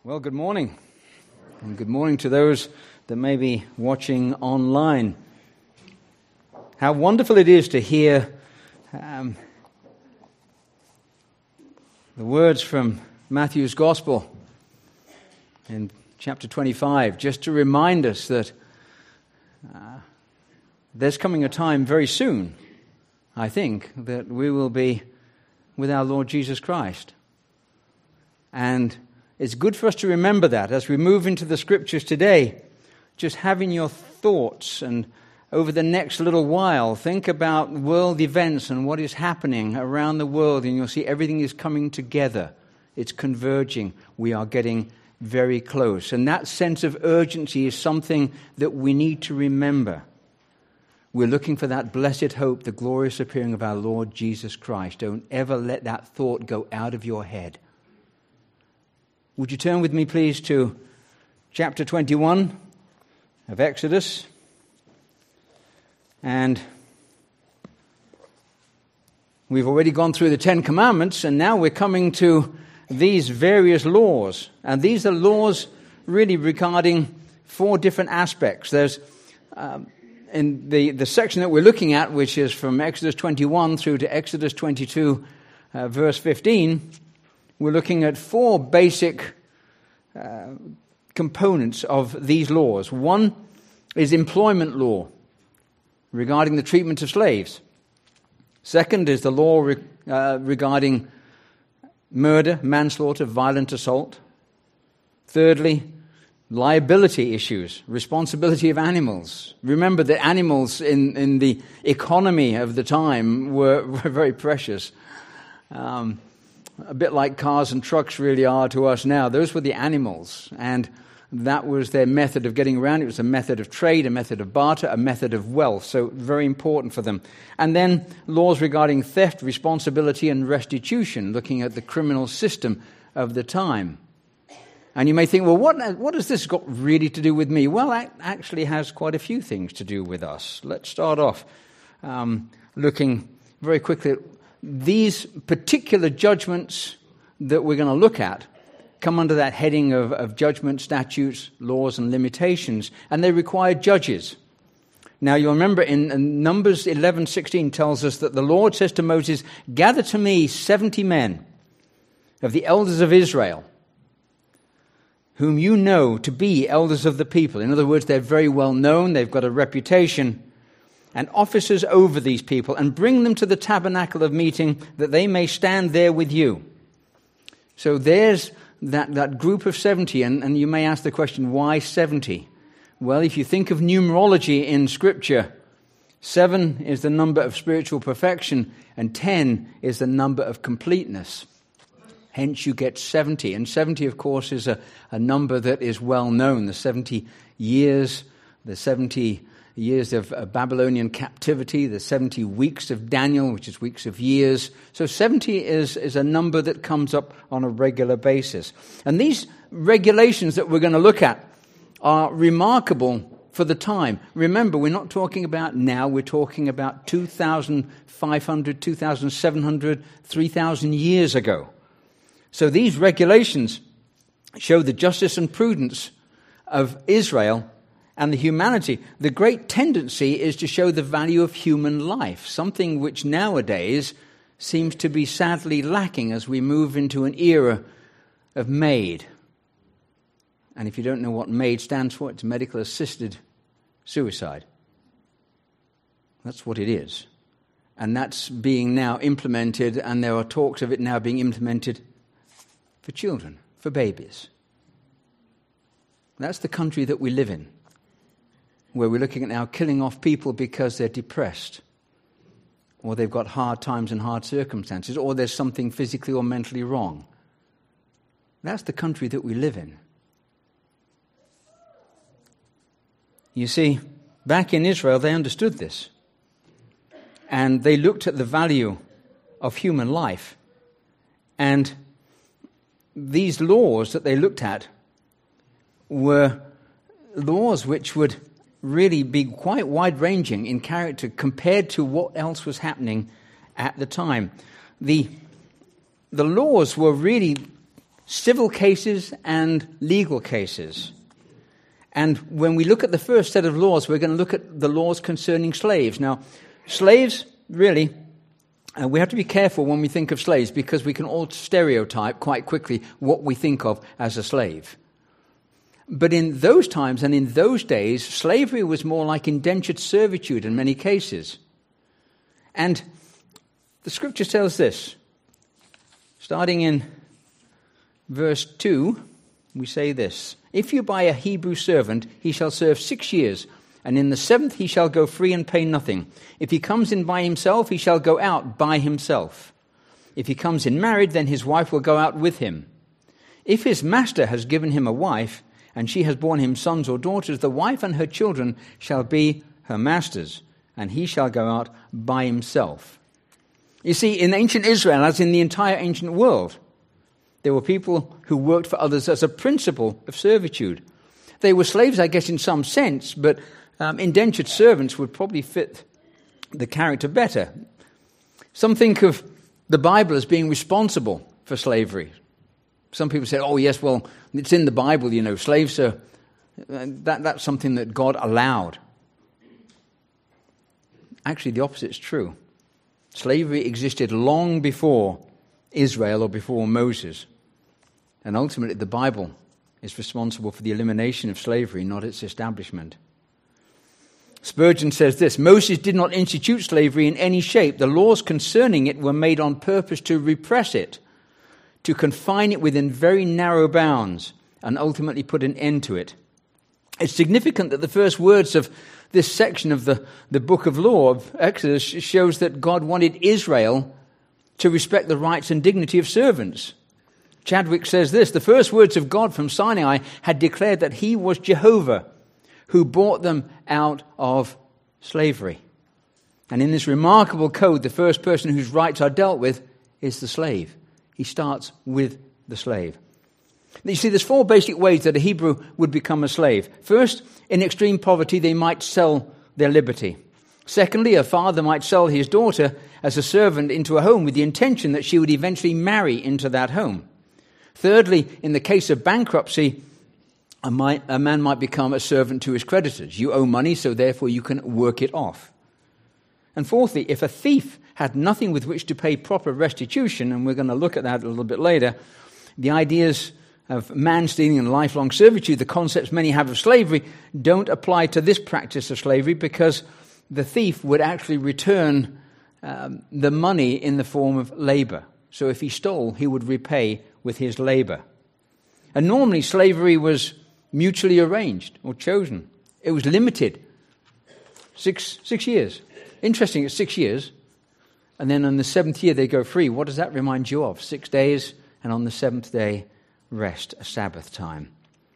Well, good morning, and good morning to those that may be watching online. How wonderful it is to hear the words from Matthew's Gospel in chapter 25, just to remind us that there's coming a time very soon, I think, that we will be with our Lord Jesus Christ. And it's good for us to remember that as we move into the Scriptures today, just having your thoughts, and over the next little while, think about world events and what is happening around the world, and you'll see everything is coming together. It's converging. We are getting very close. And that sense of urgency is something that we need to remember. We're looking for that blessed hope, the glorious appearing of our Lord Jesus Christ. Don't ever let that thought go out of your head. Would you turn with me, please, to chapter 21 of Exodus? And we've already gone through the Ten Commandments, and now we're coming to these various laws. And these are laws really regarding four different aspects. There's, in the section that we're looking at, which is from Exodus 21 through to Exodus 22, verse 15, we're looking at four basic components of these laws. One is employment law regarding the treatment of slaves. Second is the law regarding murder, manslaughter, violent assault. Thirdly, liability issues, responsibility of animals. Remember that animals in the economy of the time were very precious. A bit like cars and trucks really are to us now. Those were the animals, and that was their method of getting around. It was a method of trade, a method of barter, a method of wealth, so very important for them. And then laws regarding theft, responsibility, and restitution, looking at the criminal system of the time. And you may think, well, what has this got really to do with me? Well, it actually has quite a few things to do with us. Let's start off looking very quickly at these particular judgments that we're going to look at come under that heading of judgment, statutes, laws, and limitations, and they require judges. Now, you'll remember in Numbers 11:16 tells us that the Lord says to Moses, "Gather to me 70 men of the elders of Israel, whom you know to be elders of the people." In other words, they're very well known, they've got a reputation, and officers over these people, and bring them to the tabernacle of meeting, that they may stand there with you. So there's that group of 70, and you may ask the question, why 70? Well, if you think of numerology in Scripture, 7 is the number of spiritual perfection, and 10 is the number of completeness. Hence you get 70, and 70, of course, is a number that is well known. The 70 years, the 70 years of Babylonian captivity, the 70 weeks of Daniel, which is weeks of years. So 70 is a number that comes up on a regular basis. And these regulations that we're going to look at are remarkable for the time. Remember, we're not talking about now, we're talking about 2,500, 2,700, 3,000 years ago. So these regulations show the justice and prudence of Israel and the humanity. The great tendency is to show the value of human life, something which nowadays seems to be sadly lacking as we move into an era of MAID. And if you don't know what MAID stands for, it's medical assisted suicide. That's what it is. And that's being now implemented, and there are talks of it now being implemented for children, for babies. That's the country that we live in, where we're looking at now killing off people because they're depressed, or they've got hard times and hard circumstances, or there's something physically or mentally wrong. That's the country that we live in. You see, back in Israel, they understood this. And they looked at the value of human life. And these laws that they looked at were laws which would really be quite wide-ranging in character compared to what else was happening at the time. The laws were really civil cases and legal cases. And when we look at the first set of laws, we're going to look at the laws concerning slaves. Now, slaves, really, we have to be careful when we think of slaves because we can all stereotype quite quickly what we think of as a slave. But in those times and in those days, slavery was more like indentured servitude in many cases. And the scripture tells this. Starting in verse 2, we say this: "If you buy a Hebrew servant, he shall serve 6 years, and in the 7th he shall go free and pay nothing. If he comes in by himself, he shall go out by himself. If he comes in married, then his wife will go out with him. If his master has given him a wife, and she has borne him sons or daughters, the wife and her children shall be her master's, and he shall go out by himself." You see, in ancient Israel, as in the entire ancient world, there were people who worked for others as a principle of servitude. They were slaves, I guess, in some sense, but indentured servants would probably fit the character better. Some think of the Bible as being responsible for slavery. Some people say, oh, yes, well, it's in the Bible, slaves are, that's something that God allowed. Actually, the opposite is true. Slavery existed long before Israel or before Moses. And ultimately, the Bible is responsible for the elimination of slavery, not its establishment. Spurgeon says this: "Moses did not institute slavery in any shape. The laws concerning it were made on purpose to repress it, to confine it within very narrow bounds, and ultimately put an end to it." It's significant that the first words of this section of the book of law of Exodus shows that God wanted Israel to respect the rights and dignity of servants. Chadwick says this: "The first words of God from Sinai had declared that he was Jehovah, who brought them out of slavery." And in this remarkable code, the first person whose rights are dealt with is the slave. He starts with the slave. You see, there's 4 basic ways that a Hebrew would become a slave. First, in extreme poverty, they might sell their liberty. Secondly, a father might sell his daughter as a servant into a home with the intention that she would eventually marry into that home. Thirdly, in the case of bankruptcy, a man might become a servant to his creditors. You owe money, so therefore you can work it off. And fourthly, if a thief had nothing with which to pay proper restitution, and we're going to look at that a little bit later, the ideas of man stealing and lifelong servitude, the concepts many have of slavery, don't apply to this practice of slavery, because the thief would actually return the money in the form of labor. So if he stole, he would repay with his labor. And normally slavery was mutually arranged or chosen. It was limited. Six years. Interesting, it's 6 years. And then on the 7th year they go free. What does that remind you of? 6 days, and on the 7th day, rest, a Sabbath time.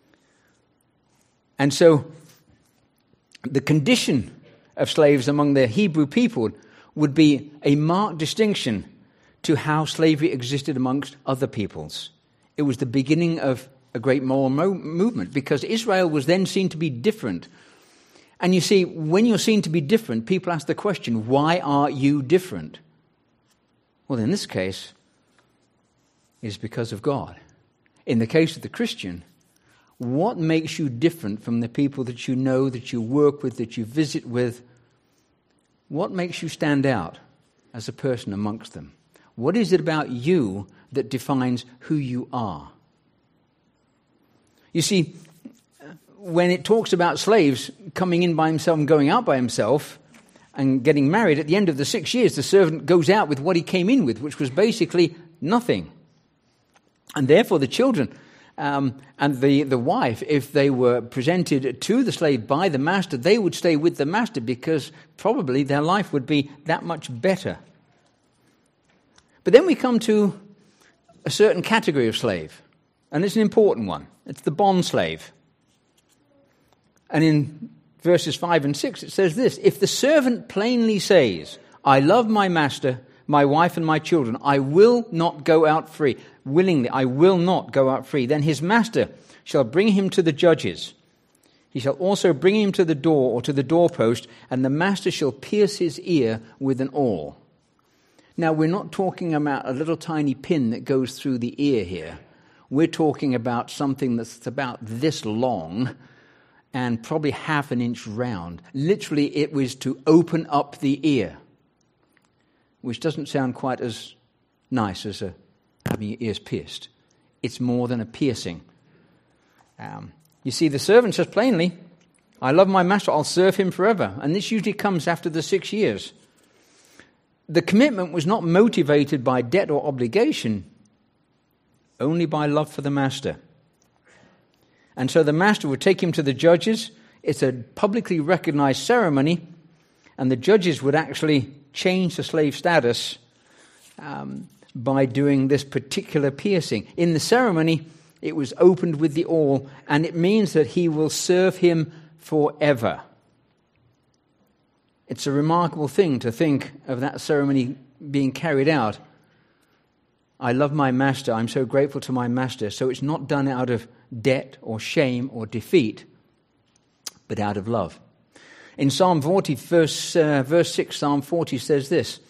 And so the condition of slaves among the Hebrew people would be a marked distinction to how slavery existed amongst other peoples. It was the beginning of a great moral movement, because Israel was then seen to be different. And you see, when you're seen to be different, people ask the question, why are you different? Well, in this case, it's because of God. In the case of the Christian, what makes you different from the people that you know, that you work with, that you visit with? What makes you stand out as a person amongst them? What is it about you that defines who you are? You see, when it talks about slaves coming in by himself and going out by himself and getting married, at the end of the 6 years, the servant goes out with what he came in with, which was basically nothing. And therefore the children and the wife, if they were presented to the slave by the master, they would stay with the master, because probably their life would be that much better. But then we come to a certain category of slave, and it's an important one. It's the bond slave. And in verses 5 and 6 it says this: "If the servant plainly says, 'I love my master, my wife and my children, I will not go out free,' willingly, I will not go out free, then his master shall bring him to the judges. He shall also bring him to the door or to the doorpost, and the master shall pierce his ear with an awl." Now, we're not talking about a little tiny pin that goes through the ear here. We're talking about something that's about this long and probably half an inch round. Literally, it was to open up the ear, which doesn't sound quite as nice as having your ears pierced. It's more than a piercing. You see, the servant says plainly, I love my master, I'll serve him forever. And this usually comes after the 6 years. The commitment was not motivated by debt or obligation, only by love for the master. And so the master would take him to the judges. It's a publicly recognized ceremony, and the judges would actually change the slave status by doing this particular piercing. In the ceremony, it was opened with the awl, and it means that he will serve him forever. It's a remarkable thing to think of that ceremony being carried out. I love my master, I'm so grateful to my master. So it's not done out of debt or shame or defeat, but out of love. In Psalm 40, verse 6, Psalm 40 says this.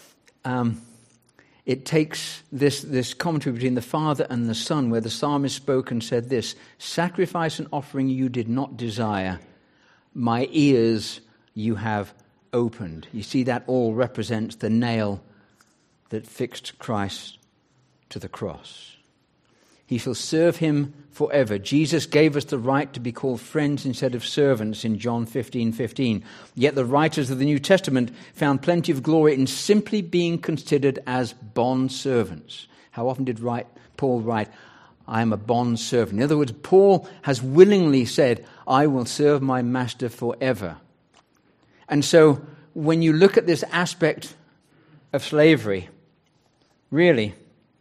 It takes this commentary between the Father and the Son, where the psalmist spoke and said this, sacrifice and offering you did not desire, my ears you have opened. You see, that all represents the nail that fixed Christ to the cross. He shall serve him forever. Jesus gave us the right to be called friends instead of servants in John 15:15. Yet the writers of the New Testament found plenty of glory in simply being considered as bond servants. How often did Paul write, I am a bond servant? In other words, Paul has willingly said, I will serve my master forever. And so when you look at this aspect of slavery, really,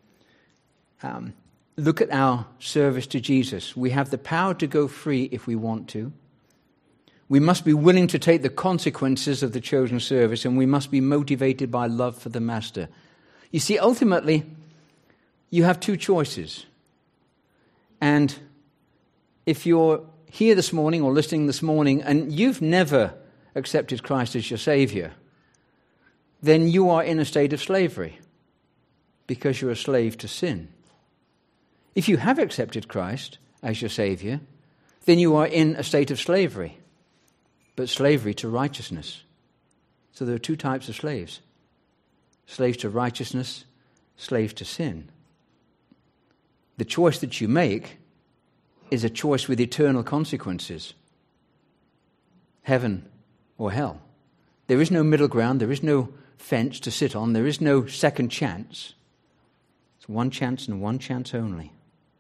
look at our service to Jesus. We have the power to go free if we want to. We must be willing to take the consequences of the chosen service, and we must be motivated by love for the master. You see, ultimately, you have two choices. And if you're here this morning or listening this morning and you've never accepted Christ as your Savior, then you are in a state of slavery because you're a slave to sin. If you have accepted Christ as your Savior, then you are in a state of slavery, but slavery to righteousness. So there are two types of slaves. Slaves to righteousness, slaves to sin. The choice that you make is a choice with eternal consequences. Heaven or hell. There is no middle ground. There is no fence to sit on. There is no second chance. It's one chance and one chance only.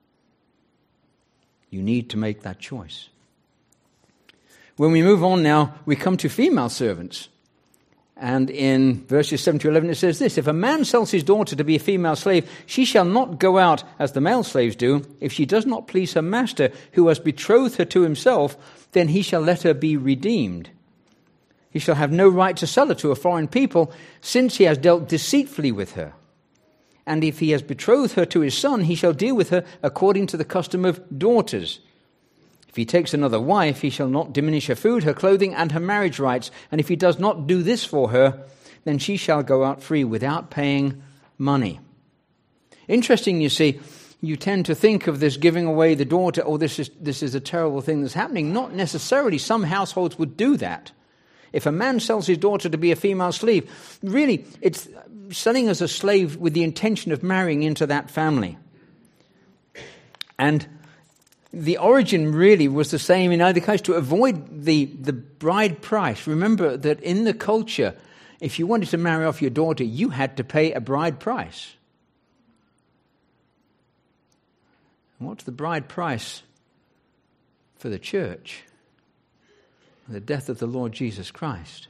You need to make that choice. When we move on now, we come to female servants. And in verses 7 to 11 it says this, if a man sells his daughter to be a female slave, she shall not go out as the male slaves do. If she does not please her master, who has betrothed her to himself, then he shall let her be redeemed. He shall have no right to sell her to a foreign people, since he has dealt deceitfully with her. And if he has betrothed her to his son, he shall deal with her according to the custom of daughters. If he takes another wife, he shall not diminish her food, her clothing, and her marriage rights. And if he does not do this for her, then she shall go out free without paying money. Interesting, you see, you tend to think of this giving away the daughter, oh, this is a terrible thing that's happening. Not necessarily. Some households would do that. If a man sells his daughter to be a female slave, really, it's selling as a slave with the intention of marrying into that family. And the origin really was the same in either case, to avoid the bride price. Remember that in the culture, if you wanted to marry off your daughter, you had to pay a bride price. And what's the bride price for the church? The death of the Lord Jesus Christ.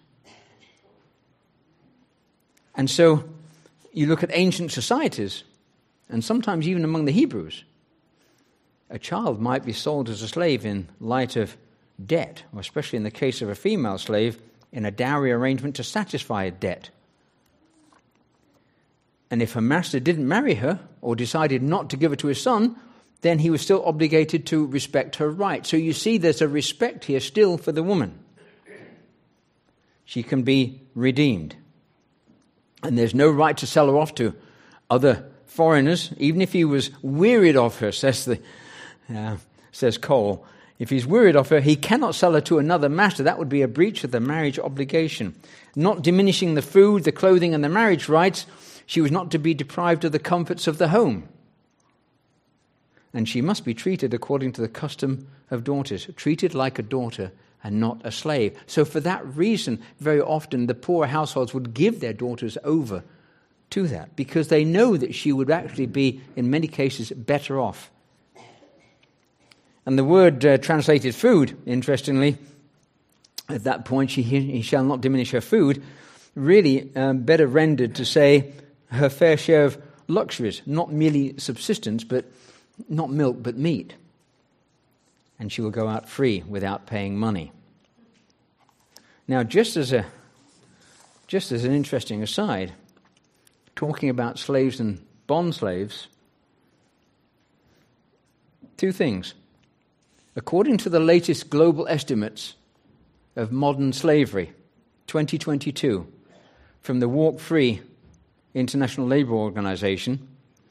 And so you look at ancient societies, and sometimes even among the Hebrews, a child might be sold as a slave in light of debt, or especially in the case of a female slave, in a dowry arrangement to satisfy a debt. And if her master didn't marry her, or decided not to give her to his son, then he was still obligated to respect her right. So you see there's a respect here still for the woman. She can be redeemed. And there's no right to sell her off to other foreigners, even if he was wearied of her, says Cole, if he's wearied of her, he cannot sell her to another master. That would be a breach of the marriage obligation. Not diminishing the food, the clothing, and the marriage rights, she was not to be deprived of the comforts of the home. And she must be treated according to the custom of daughters, treated like a daughter and not a slave. So for that reason, very often the poorer households would give their daughters over to that, because they know that she would actually be, in many cases, better off. And the word translated food, interestingly, at that point, he shall not diminish her food, really better rendered to say her fair share of luxuries, not merely subsistence, but not milk, but meat. And she will go out free without paying money. Now, just as an interesting aside, talking about slaves and bond slaves, two things. According to the latest global estimates of modern slavery, 2022, from the Walk Free International Labour Organization,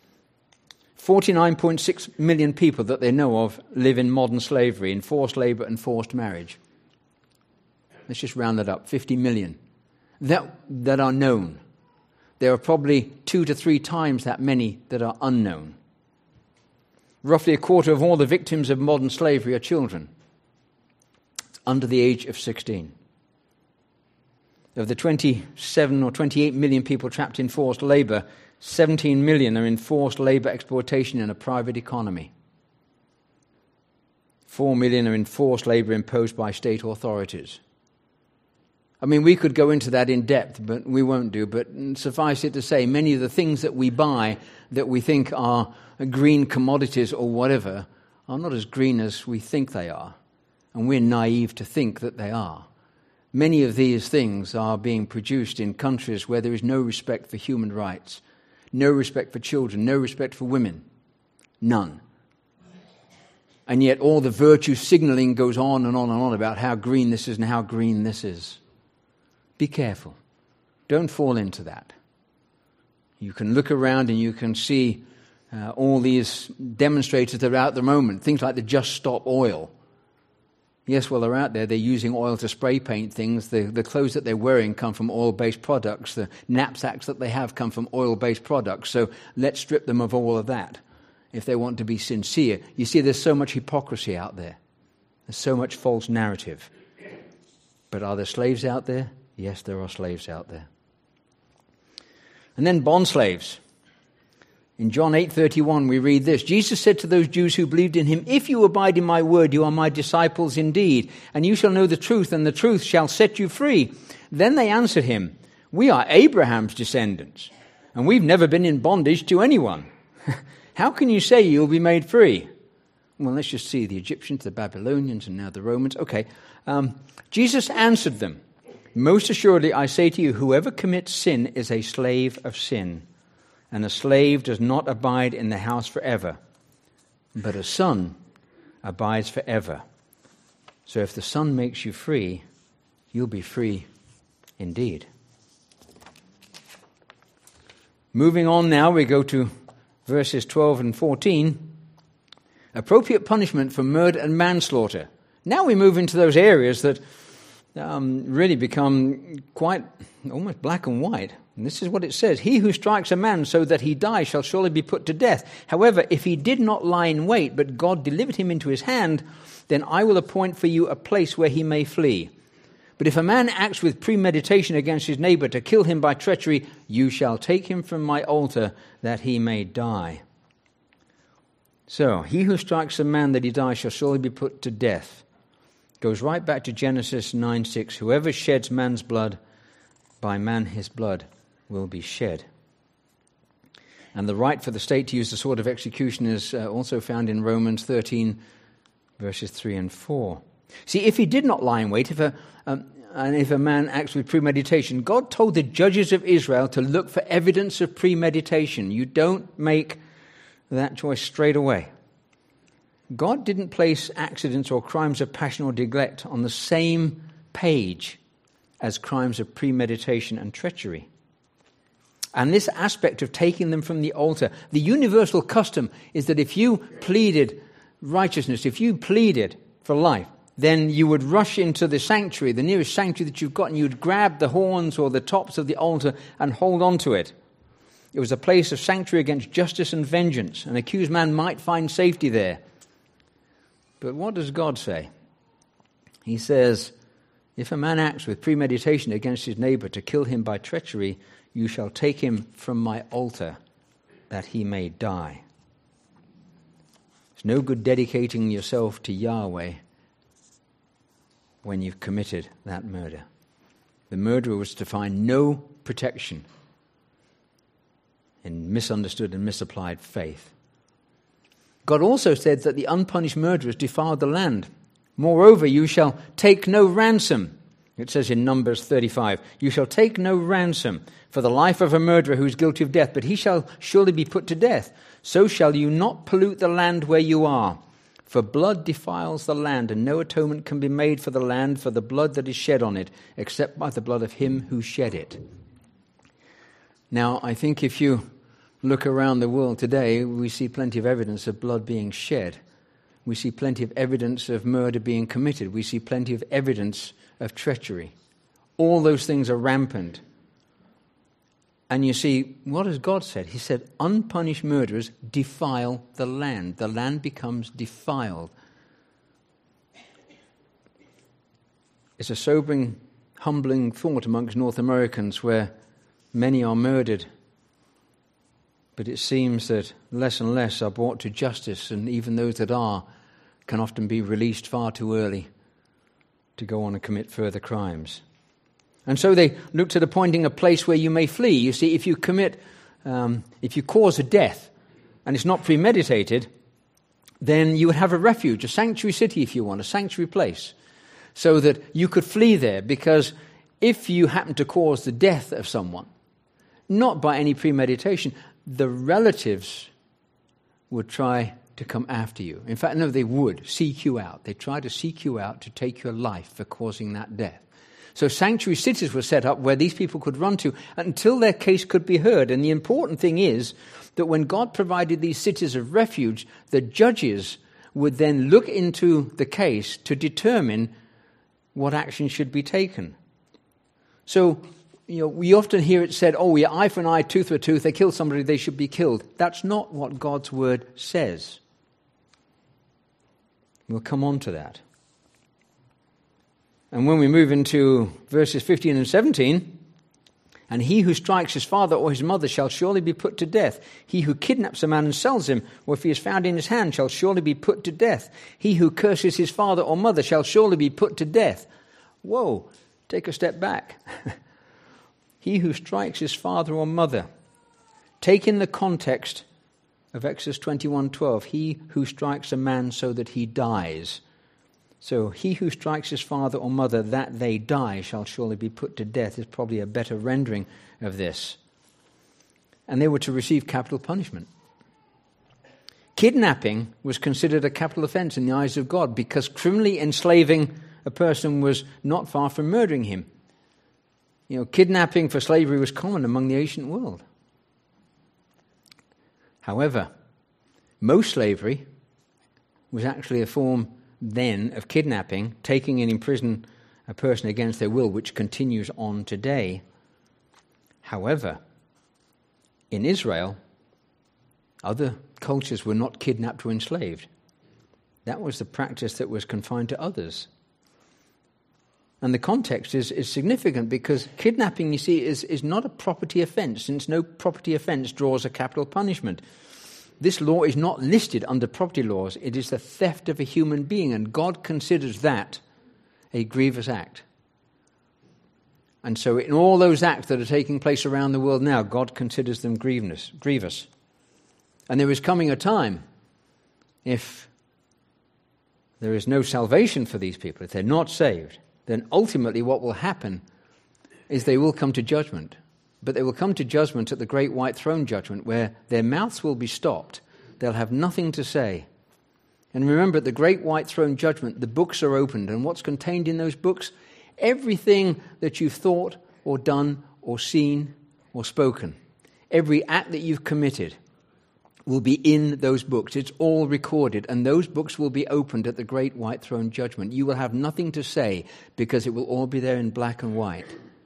49.6 million people that they know of live in modern slavery, in forced labour and forced marriage. Let's just round that up, 50 million that are known. There are probably 2 to 3 times that many that are unknown. Roughly a quarter of all the victims of modern slavery are children under the age of 16. Of the 27 or 28 million people trapped in forced labour, 17 million are in forced labour exploitation in a private economy. 4 million are in forced labour imposed by state authorities. I mean, we could go into that in depth, but we won't do. But suffice it to say, many of the things that we buy that we think are green commodities or whatever are not as green as we think they are. And we're naive to think that they are. Many of these things are being produced in countries where there is no respect for human rights, no respect for children, no respect for women. None. And yet all the virtue signaling goes on and on and on about how green this is and how green this is. Be careful. Don't fall into that. You can look around and you can see all these demonstrators that are out at the moment, things like the Just Stop oil. Yes, well, they're out there. They're using oil to spray paint things. The clothes that they're wearing come from oil-based products. The knapsacks that they have come from oil-based products. So let's strip them of all of that if they want to be sincere. You see, there's so much hypocrisy out there. There's so much false narrative. But are there slaves out there? Yes, there are slaves out there. And then bond slaves. In John 8:31 we read this. Jesus said to those Jews who believed in him, "If you abide in my word, you are my disciples indeed, and you shall know the truth, and the truth shall set you free." Then they answered him, "We are Abraham's descendants, and we've never been in bondage to anyone. How can you say you'll be made free?" Well, let's just see. The Egyptians, the Babylonians, and now the Romans. Okay. Jesus answered them, "Most assuredly, I say to you, whoever commits sin is a slave of sin. And a slave does not abide in the house forever, but a son abides forever. So if the Son makes you free, you'll be free indeed." Moving on now, we go to verses 12 and 14. Appropriate punishment for murder and manslaughter. Now we move into those areas that really become quite almost black and white. And this is what it says. "He who strikes a man so that he die shall surely be put to death. However, if he did not lie in wait, but God delivered him into his hand, then I will appoint for you a place where he may flee. But if a man acts with premeditation against his neighbor to kill him by treachery, you shall take him from my altar that he may die." So, he who strikes a man that he die shall surely be put to death. Goes right back to Genesis 9:6. Whoever sheds man's blood, by man his blood will be shed. And the right for the state to use the sword of execution is also found in Romans 13, verses 3 and 4. See, if he did not lie in wait, if a man acts with premeditation, God told the judges of Israel to look for evidence of premeditation. You don't make that choice straight away. God didn't place accidents or crimes of passion or neglect on the same page as crimes of premeditation and treachery. And this aspect of taking them from the altar, the universal custom is that if you pleaded righteousness, if you pleaded for life, then you would rush into the sanctuary, the nearest sanctuary that you've got, and you would grab the horns or the tops of the altar and hold on to it. It was a place of sanctuary against justice and vengeance. An accused man might find safety there. But what does God say? He says, if a man acts with premeditation against his neighbor to kill him by treachery, you shall take him from my altar that he may die. It's no good dedicating yourself to Yahweh when you've committed that murder. The murderer was to find no protection in misunderstood and misapplied faith. God also said that the unpunished murderers defiled the land. Moreover, you shall take no ransom. It says in Numbers 35, you shall take no ransom for the life of a murderer who is guilty of death, but he shall surely be put to death. So shall you not pollute the land where you are. For blood defiles the land, and no atonement can be made for the land for the blood that is shed on it, except by the blood of him who shed it. Now, I think if you look around the world today, we see plenty of evidence of blood being shed. We see plenty of evidence of murder being committed. We see plenty of evidence of treachery. All those things are rampant. And you see, what has God said? He said, unpunished murderers defile the land. The land becomes defiled. It's a sobering, humbling thought amongst North Americans where many are murdered. But it seems that less and less are brought to justice, and even those that are can often be released far too early to go on and commit further crimes. And so they looked at appointing a place where you may flee. You see, if you cause a death and it's not premeditated, then you would have a refuge, a sanctuary city if you want, a sanctuary place, so that you could flee there. Because if you happen to cause the death of someone, not by any premeditation, the relatives would try to come after you. In fact, no, they would seek you out. They try to seek you out to take your life for causing that death. So sanctuary cities were set up where these people could run to until their case could be heard. And the important thing is that when God provided these cities of refuge, the judges would then look into the case to determine what action should be taken. So, we often hear it said, eye for an eye, tooth for a tooth. They kill somebody, they should be killed. That's not what God's word says. We'll come on to that. And when we move into verses 15 and 17, and he who strikes his father or his mother shall surely be put to death. He who kidnaps a man and sells him, or if he is found in his hand, shall surely be put to death. He who curses his father or mother shall surely be put to death. Whoa, take a step back. He who strikes his father or mother. Take in the context of Exodus 21:12. He who strikes a man so that he dies. So he who strikes his father or mother that they die shall surely be put to death is probably a better rendering of this. And they were to receive capital punishment. Kidnapping was considered a capital offense in the eyes of God because criminally enslaving a person was not far from murdering him. Kidnapping for slavery was common among the ancient world. However, most slavery was actually a form then of kidnapping, taking and imprison a person against their will, which continues on today. However, in Israel, other cultures were not kidnapped or enslaved. That was the practice that was confined to others. And the context is significant because kidnapping, you see, is not a property offense, since no property offense draws a capital punishment. This law is not listed under property laws. It is the theft of a human being, and God considers that a grievous act. And so in all those acts that are taking place around the world now, God considers them grievous. And there is coming a time, if there is no salvation for these people, if they're not saved, then ultimately what will happen is they will come to judgment. But they will come to judgment at the great white throne judgment where their mouths will be stopped. They'll have nothing to say. And remember, at the great white throne judgment, the books are opened. And what's contained in those books? Everything that you've thought or done or seen or spoken. every act that you've committed will be in those books. It's all recorded, and those books will be opened at the great white throne judgment. You will have nothing to say because it will all be there in black and white.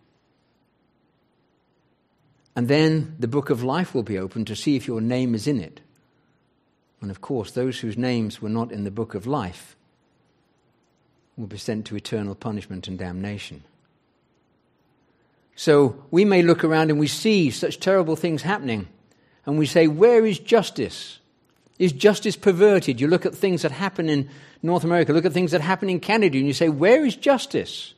And then the book of life will be opened to see if your name is in it. And of course, those whose names were not in the book of life will be sent to eternal punishment and damnation. So we may look around and we see such terrible things happening, and we say, where is justice? Is justice perverted? You look at things that happen in North America, look at things that happen in Canada, and you say, where is justice?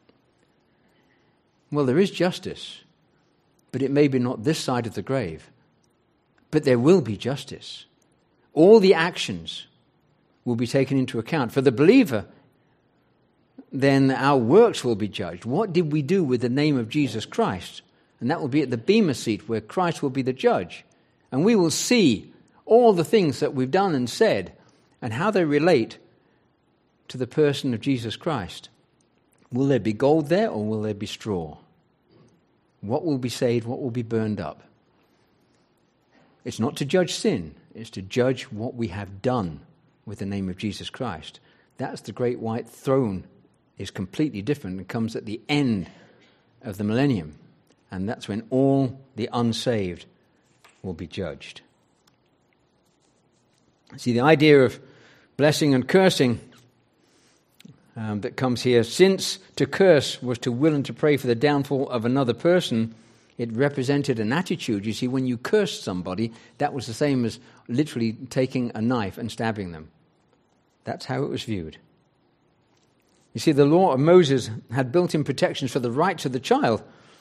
Well, there is justice, but it may be not this side of the grave. But there will be justice. All the actions will be taken into account. For the believer, then our works will be judged. What did we do with the name of Jesus Christ? And that will be at the Bema seat where Christ will be the judge. And we will see all the things that we've done and said and how they relate to the person of Jesus Christ. Will there be gold there or will there be straw? What will be saved? What will be burned up? It's not to judge sin. It's to judge what we have done with the name of Jesus Christ. That's the great white throne. Is completely different. It comes at the end of the millennium. And that's when all the unsaved will be judged. See, the idea of blessing and cursing that comes here, since to curse was to will and to pray for the downfall of another person, it represented an attitude. You see, when you cursed somebody, that was the same as literally taking a knife and stabbing them. That's how it was viewed. You see, the law of Moses had built-in protections for the rights of the child.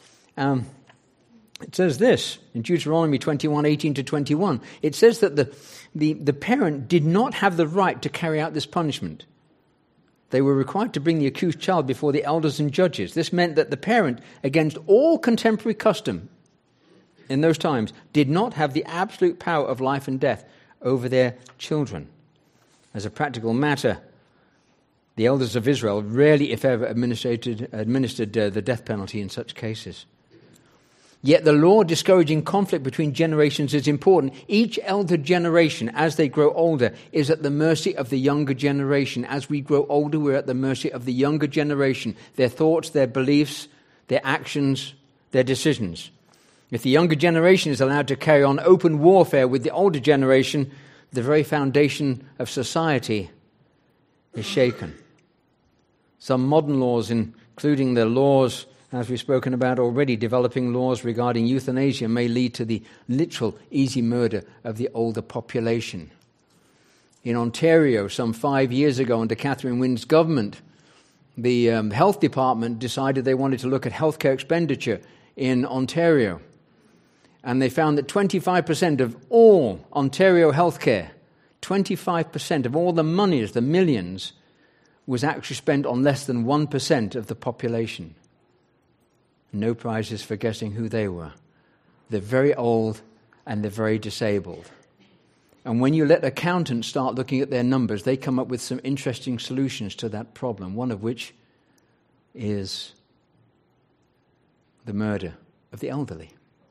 It says this in Deuteronomy 21:18-21. It says that the parent did not have the right to carry out this punishment. They were required to bring the accused child before the elders and judges. This meant that the parent, against all contemporary custom in those times, did not have the absolute power of life and death over their children. As a practical matter, the elders of Israel rarely, if ever, administered the death penalty in such cases. Yet the law discouraging conflict between generations is important. Each elder generation, as they grow older, is at the mercy of the younger generation. As we grow older, we're at the mercy of the younger generation, their thoughts, their beliefs, their actions, their decisions. If the younger generation is allowed to carry on open warfare with the older generation, the very foundation of society is shaken. Some modern laws, including the laws, as we've spoken about already, developing laws regarding euthanasia, may lead to the literal easy murder of the older population. In Ontario, some 5 years ago, under Catherine Wynne's government, the health department decided they wanted to look at healthcare expenditure in Ontario. And they found that 25% of all Ontario healthcare, 25% of all the monies, the millions, was actually spent on less than 1% of the population. No prizes for guessing who they were. The very old and the very disabled. And when you let accountants start looking at their numbers, they come up with some interesting solutions to that problem, one of which is the murder of the elderly.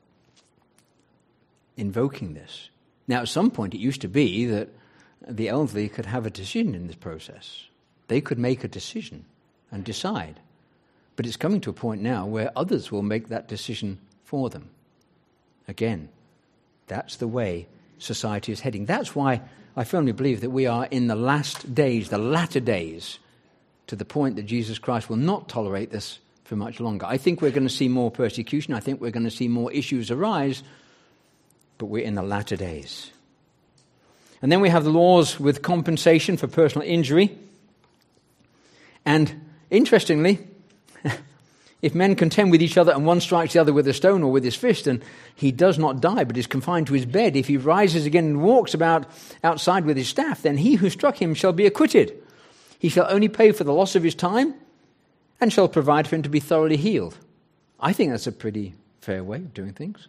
Invoking this. Now, at some point, it used to be that the elderly could have a decision in this process. They could make a decision and decide. But it's coming to a point now where others will make that decision for them. Again, that's the way society is heading. That's why I firmly believe that we are in the last days, the latter days, to the point that Jesus Christ will not tolerate this for much longer. I think we're going to see more persecution. I think we're going to see more issues arise. But we're in the latter days. And then we have the laws with compensation for personal injury. And interestingly, if men contend with each other and one strikes the other with a stone or with his fist and he does not die but is confined to his bed, if he rises again and walks about outside with his staff, then he who struck him shall be acquitted. He shall only pay for the loss of his time and shall provide for him to be thoroughly healed. I think that's a pretty fair way of doing things.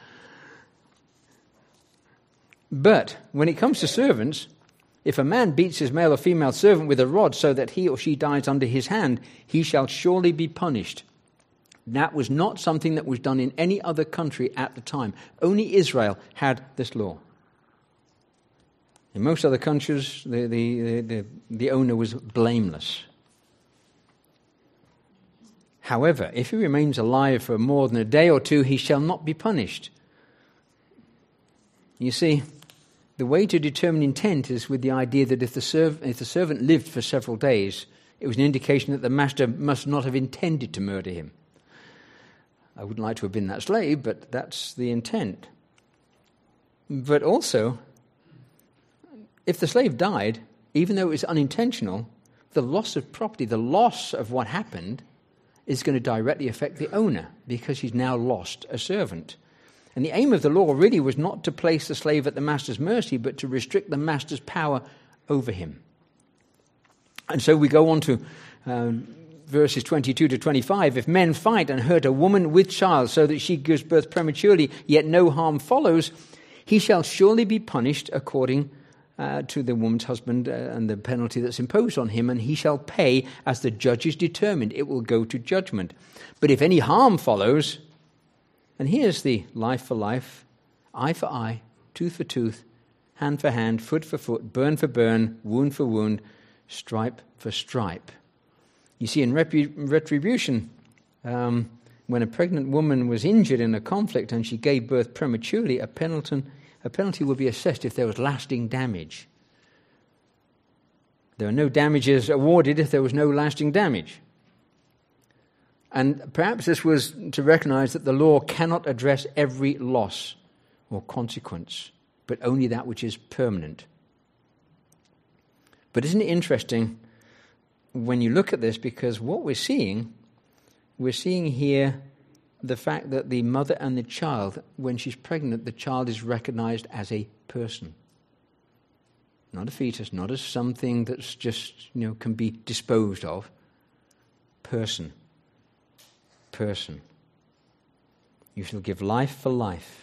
But when it comes to servants, if a man beats his male or female servant with a rod so that he or she dies under his hand, he shall surely be punished. That was not something that was done in any other country at the time. Only Israel had this law. In most other countries, the owner was blameless. However, if he remains alive for more than a day or two, he shall not be punished. You see, the way to determine intent is with the idea that if the servant lived for several days, it was an indication that the master must not have intended to murder him. I wouldn't like to have been that slave, but that's the intent. But also, if the slave died, even though it was unintentional, the loss of property, the loss of what happened, is going to directly affect the owner because he's now lost a servant. And the aim of the law really was not to place the slave at the master's mercy, but to restrict the master's power over him. And so we go on to verses 22 to 25. If men fight and hurt a woman with child so that she gives birth prematurely, yet no harm follows, he shall surely be punished according to the woman's husband and the penalty that's imposed on him, and he shall pay as the judges determined. It will go to judgment. But if any harm follows, and here's the life for life, eye for eye, tooth for tooth, hand for hand, foot for foot, burn for burn, wound for wound, stripe for stripe. You see, in retribution, when a pregnant woman was injured in a conflict and she gave birth prematurely, a penalty would be assessed if there was lasting damage. There are no damages awarded if there was no lasting damage. And perhaps this was to recognize that the law cannot address every loss or consequence, but only that which is permanent. But isn't it interesting when you look at this, because what we're seeing here the fact that the mother and the child, when she's pregnant, the child is recognized as a person. Not a fetus, not as something that's just, can be disposed of. Person. Person. You shall give life for life.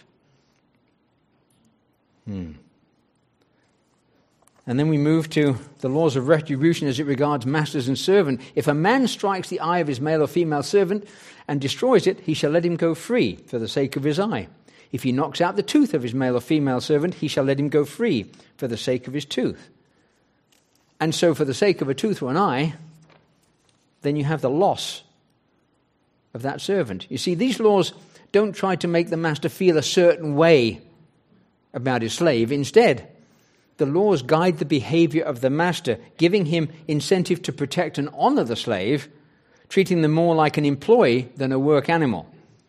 And then we move to the laws of retribution as it regards masters and servant. If a man strikes the eye of his male or female servant and destroys it, he shall let him go free for the sake of his eye. If he knocks out the tooth of his male or female servant, he shall let him go free for the sake of his tooth. And so for the sake of a tooth or an eye, then you have the loss of that servant. You see, these laws don't try to make the master feel a certain way about his slave. Instead, the laws guide the behavior of the master, giving him incentive to protect and honor the slave, treating them more like an employee than a work animal.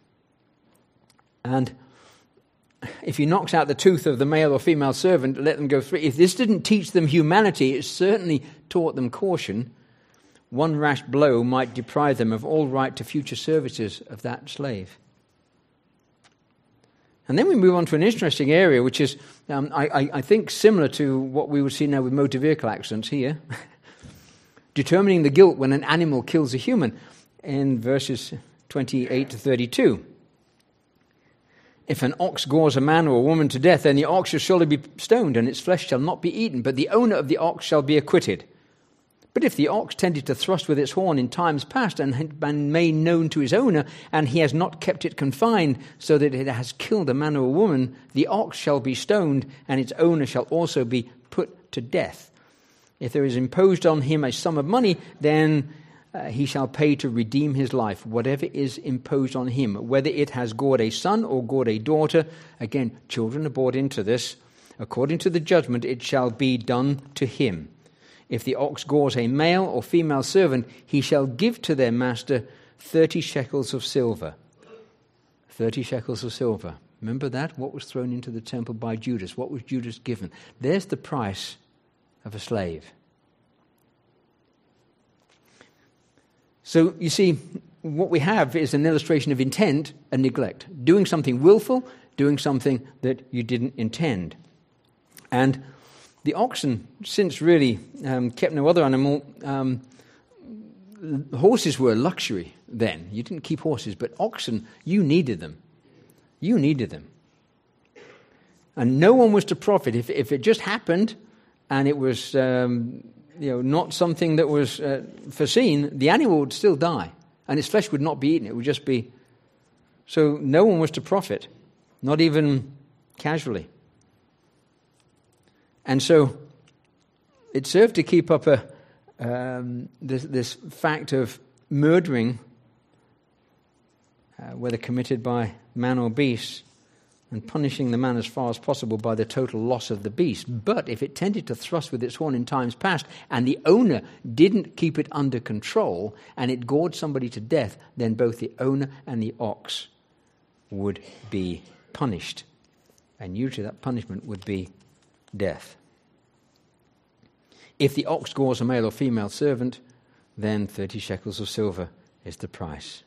And if he knocks out the tooth of the male or female servant, let them go free. If this didn't teach them humanity, it certainly taught them caution. One rash blow might deprive them of all right to future services of that slave. And then we move on to an interesting area, which is, I think, similar to what we would see now with motor vehicle accidents here. Determining the guilt when an animal kills a human in verses 28 to 32. If an ox gores a man or a woman to death, then the ox shall surely be stoned, and its flesh shall not be eaten, but the owner of the ox shall be acquitted. But if the ox tended to thrust with its horn in times past and had been made known to his owner, and he has not kept it confined so that it has killed a man or a woman, the ox shall be stoned, and its owner shall also be put to death. If there is imposed on him a sum of money, then he shall pay to redeem his life, whatever is imposed on him, whether it has gored a son or gored a daughter. Again, children are brought into this. According to the judgment, it shall be done to him. If the ox gores a male or female servant, he shall give to their master 30 shekels of silver. 30 shekels of silver. Remember that? What was thrown into the temple by Judas? What was Judas given? There's the price of a slave. So, you see, what we have is an illustration of intent and neglect. Doing something willful, doing something that you didn't intend. And the oxen, since really kept no other animal, horses were a luxury then. You didn't keep horses, but oxen, you needed them. You needed them. And no one was to profit. If it just happened and it was not something that was foreseen, the animal would still die. and its flesh would not be eaten. It would just be... So no one was to profit, not even casually. And so it served to keep up this fact of murdering, whether committed by man or beast, and punishing the man as far as possible by the total loss of the beast. But if it tended to thrust with its horn in times past, and the owner didn't keep it under control, and it gored somebody to death, then both the owner and the ox would be punished. And usually that punishment would be death. If the ox gores a male or female servant, then 30 shekels of silver is the price.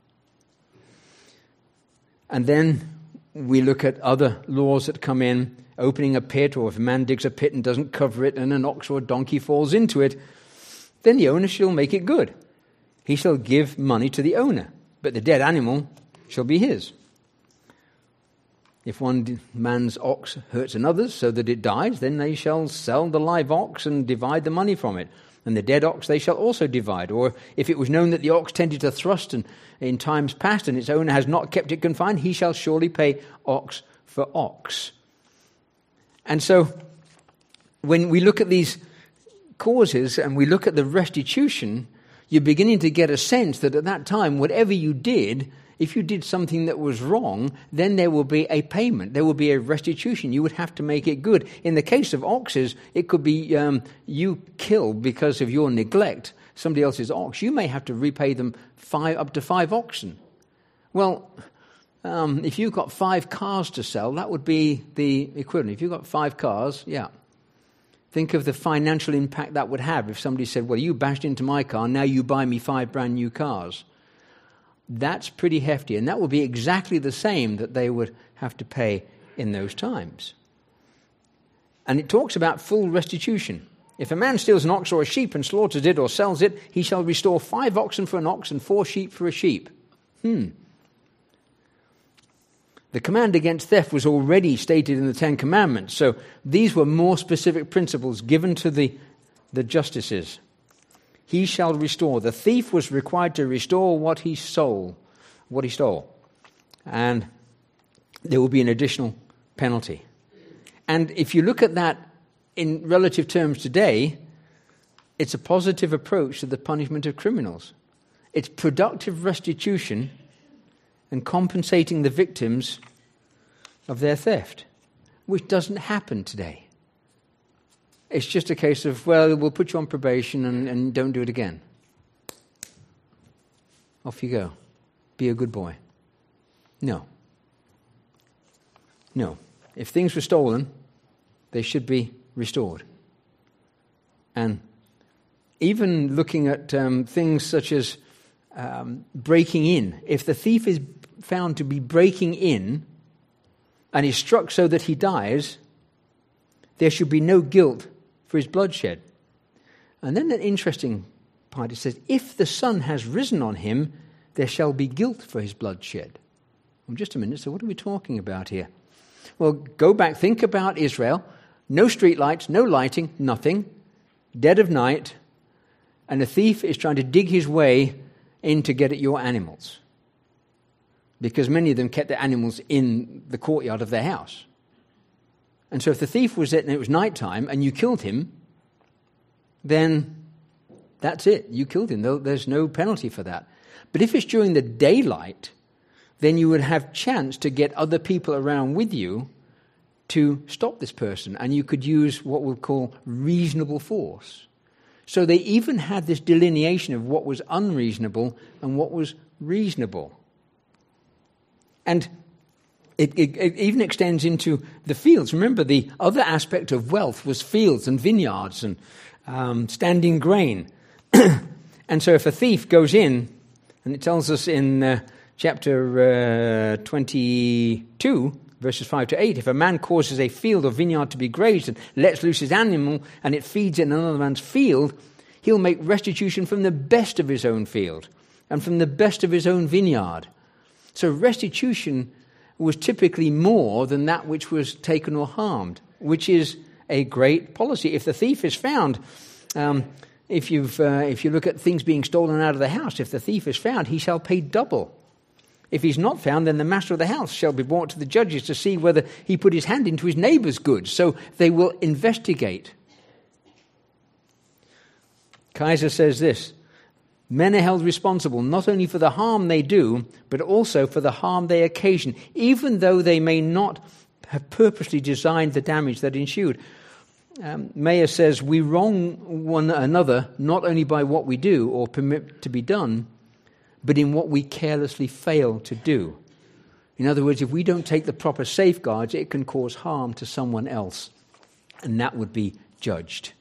And then we look at other laws that come in, opening a pit, or if a man digs a pit and doesn't cover it, and an ox or a donkey falls into it, then the owner shall make it good. He shall give money to the owner, but the dead animal shall be his. If one man's ox hurts another's so that it dies, then they shall sell the live ox and divide the money from it. And the dead ox they shall also divide. Or if it was known that the ox tended to thrust in times past, and its owner has not kept it confined, he shall surely pay ox for ox. And so when we look at these causes and we look at the restitution, you're beginning to get a sense that at that time, whatever you did, if you did something that was wrong, then there will be a payment. There will be a restitution. You would have to make it good. In the case of oxes, it could be you killed because of your neglect somebody else's ox. You may have to repay them up to 5 oxen. Well, if you've got 5 cars to sell, that would be the equivalent. If you've got 5 cars, yeah. Think of the financial impact that would have if somebody said, well, you bashed into my car, now you buy me 5 brand new cars. That's pretty hefty, and that would be exactly the same that they would have to pay in those times. And it talks about full restitution. If a man steals an ox or a sheep and slaughters it or sells it, he shall restore 5 oxen for an ox and 4 sheep for a sheep. The command against theft was already stated in the 10 Commandments, so these were more specific principles given to the justices. He shall restore. The thief was required to restore what he stole. And there will be an additional penalty. And if you look at that in relative terms today, it's a positive approach to the punishment of criminals. It's productive restitution and compensating the victims of their theft, which doesn't happen today. It's just a case of, well, we'll put you on probation and don't do it again. Off you go. Be a good boy. No. If things were stolen, they should be restored. And even looking at things such as breaking in, if the thief is found to be breaking in and is struck so that he dies, there should be no guilt for his bloodshed. And then an interesting part, it says, if the sun has risen on him, there shall be guilt for his bloodshed. Well, just a minute, so what are we talking about here? Well, go back, think about Israel. No street lights, no lighting, nothing. Dead of night. And a thief is trying to dig his way in to get at your animals. Because many of them kept their animals in the courtyard of their house. And so if the thief was it and it was nighttime and you killed him, then that's it. You killed him. There's no penalty for that. But if it's during the daylight, then you would have chance to get other people around with you to stop this person. And you could use what we'll call reasonable force. So they even had this delineation of what was unreasonable and what was reasonable. And it even extends into the fields. Remember, the other aspect of wealth was fields and vineyards and standing grain. And so if a thief goes in, and it tells us in chapter 22, verses 5 to 8, if a man causes a field or vineyard to be grazed and lets loose his animal and it feeds in another man's field, he'll make restitution from the best of his own field and from the best of his own vineyard. So restitution was typically more than that which was taken or harmed, which is a great policy. If the thief is found if you look at things being stolen out of the house, if the thief is found, he shall pay double. If he's not found, then the master of the house shall be brought to the judges to see whether he put his hand into his neighbor's goods. So they will investigate. Kaiser says this: men are held responsible not only for the harm they do, but also for the harm they occasion, even though they may not have purposely designed the damage that ensued. Mayer says, we wrong one another not only by what we do or permit to be done, but in what we carelessly fail to do. In other words, if we don't take the proper safeguards, it can cause harm to someone else, and that would be judged.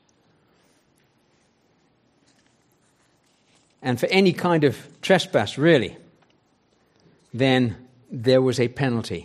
And for any kind of trespass, really, then there was a penalty.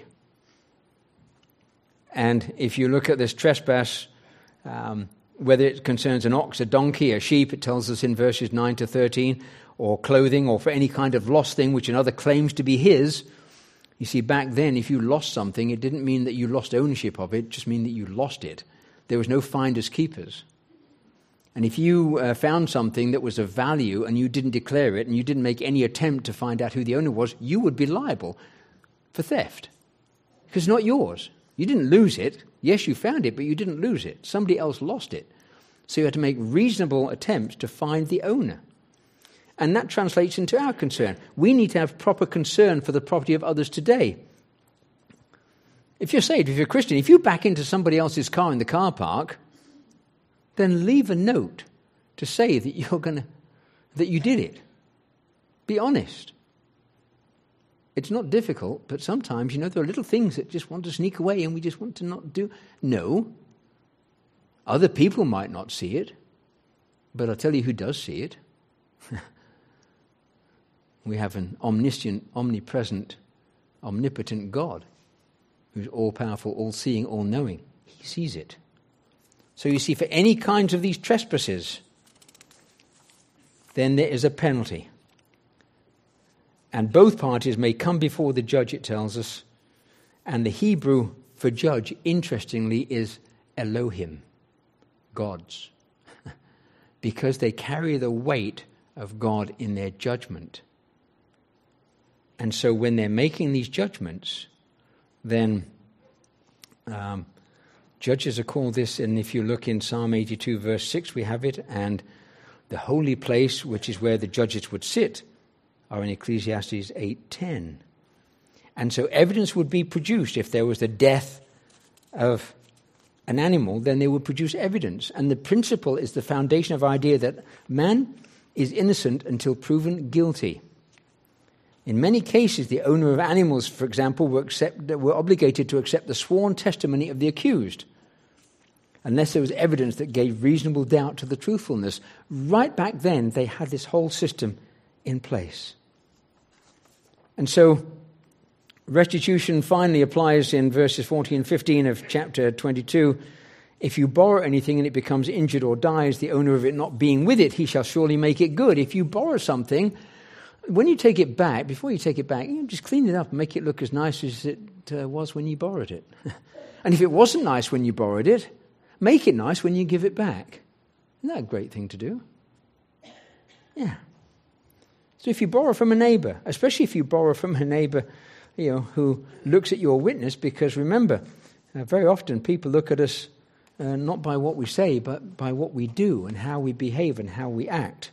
And if you look at this trespass, whether it concerns an ox, a donkey, a sheep, it tells us in verses 9 to 13, or clothing, or for any kind of lost thing which another claims to be his. You see, back then, if you lost something, it didn't mean that you lost ownership of it, it just mean that you lost it. There was no finders keepers. And if you found something that was of value and you didn't declare it and you didn't make any attempt to find out who the owner was, you would be liable for theft. Because it's not yours. You didn't lose it. Yes, you found it, but you didn't lose it. Somebody else lost it. So you had to make reasonable attempts to find the owner. And that translates into our concern. We need to have proper concern for the property of others today. If you're saved, if you're a Christian, if you back into somebody else's car in the car park, then leave a note to say that that you did it. Be honest. It's not difficult, but sometimes, there are little things that just want to sneak away and we just want to not do. No. Other people might not see it, but I'll tell you who does see it. We have an omniscient, omnipresent, omnipotent God who's all-powerful, all-seeing, all-knowing. He sees it. So you see, for any kinds of these trespasses, then there is a penalty. And both parties may come before the judge, it tells us. And the Hebrew for judge, interestingly, is Elohim, gods. Because they carry the weight of God in their judgment. And so when they're making these judgments, then judges are called this, and if you look in Psalm 82, verse 6, we have it, and the holy place, which is where the judges would sit, are in Ecclesiastes 8:10. And so evidence would be produced. If there was the death of an animal, then they would produce evidence. And the principle is the foundation of idea that man is innocent until proven guilty. In many cases, the owner of animals, for example, were obligated to accept the sworn testimony of the accused, unless there was evidence that gave reasonable doubt to the truthfulness. Right back then, they had this whole system in place. And so, restitution finally applies in verses 14 and 15 of chapter 22. If you borrow anything and it becomes injured or dies, the owner of it not being with it, he shall surely make it good. If you borrow something, when you take it back, before you take it back, just clean it up and make it look as nice as it was when you borrowed it. And if it wasn't nice when you borrowed it, make it nice when you give it back. Isn't that a great thing to do? Yeah. So if you borrow from a neighbor, especially if you borrow from a neighbor, who looks at your witness, because remember, very often people look at us not by what we say, but by what we do and how we behave and how we act.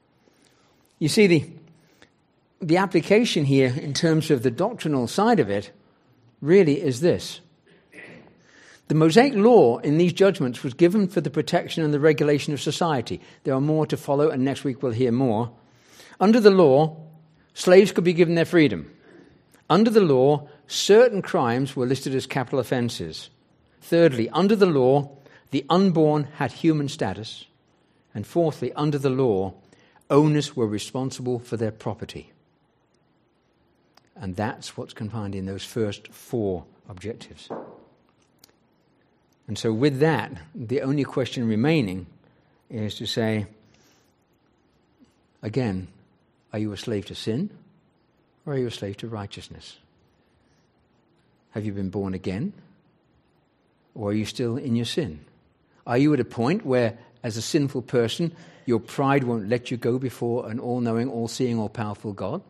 You see, the application here in terms of the doctrinal side of it really is this. The Mosaic law in these judgments was given for the protection and the regulation of society. There are more to follow, and next week we'll hear more. Under the law, slaves could be given their freedom. Under the law, certain crimes were listed as capital offenses. Thirdly, under the law, the unborn had human status. And fourthly, under the law, owners were responsible for their property. And that's what's confined in those first four objectives. And so with that, the only question remaining is to say, again, are you a slave to sin or are you a slave to righteousness? Have you been born again or are you still in your sin? Are you at a point where as a sinful person, your pride won't let you go before an all-knowing, all-seeing, all-powerful God.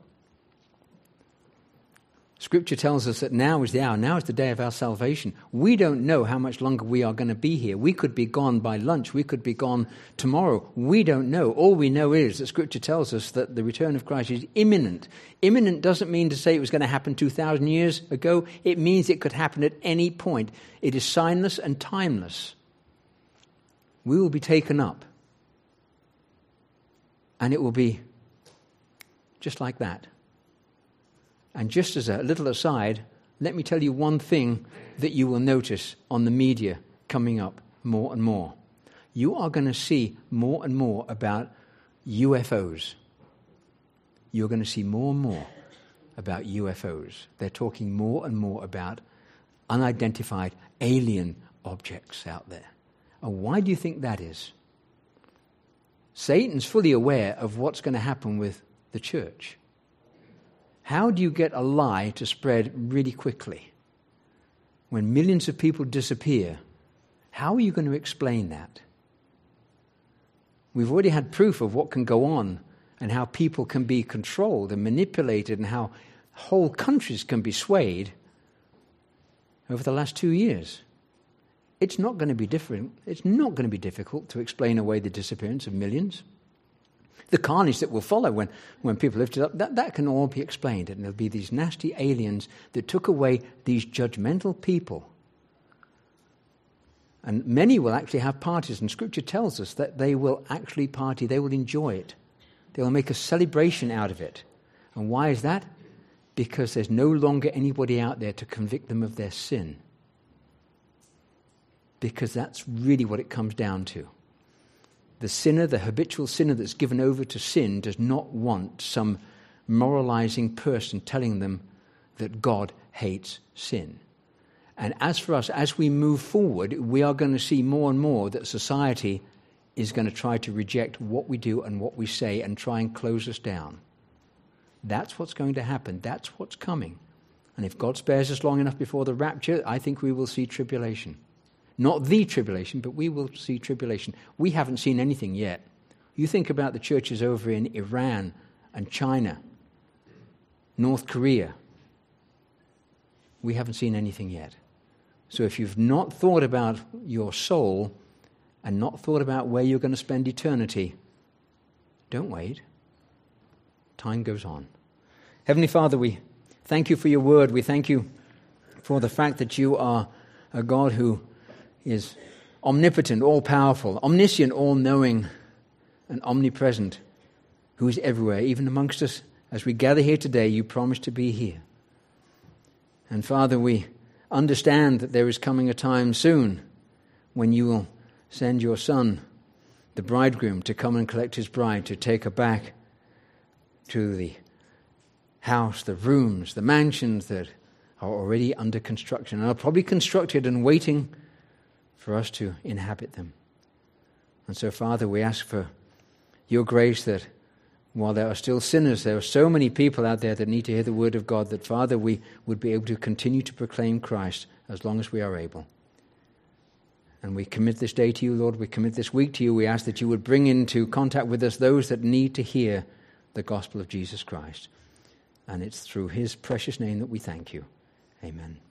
Scripture tells us that now is the hour, now is the day of our salvation. We don't know how much longer we are going to be here. We could be gone by lunch. We could be gone tomorrow. We don't know. All we know is that Scripture tells us that the return of Christ is imminent. Imminent doesn't mean to say it was going to happen 2,000 years ago. It means it could happen at any point. It is signless and timeless. We will be taken up. And it will be just like that. And just as a little aside, let me tell you one thing that you will notice on the media coming up more and more. You are going to see more and more about UFOs. You're going to see more and more about UFOs. They're talking more and more about unidentified alien objects out there. And why do you think that is? Satan's fully aware of what's going to happen with the church. How do you get a lie to spread really quickly? When millions of people disappear, how are you going to explain that? We've already had proof of what can go on and how people can be controlled and manipulated and how whole countries can be swayed over the last 2 years. It's not going to be different. It's not going to be difficult to explain away the disappearance of millions. The carnage that will follow when people lift it up, that can all be explained. And there'll be these nasty aliens that took away these judgmental people. And many will actually have parties, and Scripture tells us that they will actually party, they will enjoy it. They will make a celebration out of it. And why is that? Because there's no longer anybody out there to convict them of their sin. Because that's really what it comes down to. The sinner, the habitual sinner that's given over to sin, does not want some moralizing person telling them that God hates sin. And as for us, as we move forward, we are going to see more and more that society is going to try to reject what we do and what we say and try and close us down. That's what's going to happen. That's what's coming. And if God spares us long enough before the rapture, I think we will see tribulation. Not the tribulation, but we will see tribulation. We haven't seen anything yet. You think about the churches over in Iran and China, North Korea. We haven't seen anything yet. So if you've not thought about your soul and not thought about where you're going to spend eternity, don't wait. Time goes on. Heavenly Father, we thank you for your word. We thank you for the fact that you are a God who is omnipotent, all-powerful, omniscient, all-knowing, and omnipresent, who is everywhere, even amongst us. As we gather here today, you promise to be here. And Father, we understand that there is coming a time soon when you will send your Son, the bridegroom, to come and collect his bride, to take her back to the house, the rooms, the mansions that are already under construction and are probably constructed and waiting for us to inhabit them. And so, Father, we ask for your grace that while there are still sinners, there are so many people out there that need to hear the word of God, that, Father, we would be able to continue to proclaim Christ as long as we are able. And we commit this day to you, Lord. We commit this week to you. We ask that you would bring into contact with us those that need to hear the gospel of Jesus Christ. And it's through his precious name that we thank you. Amen.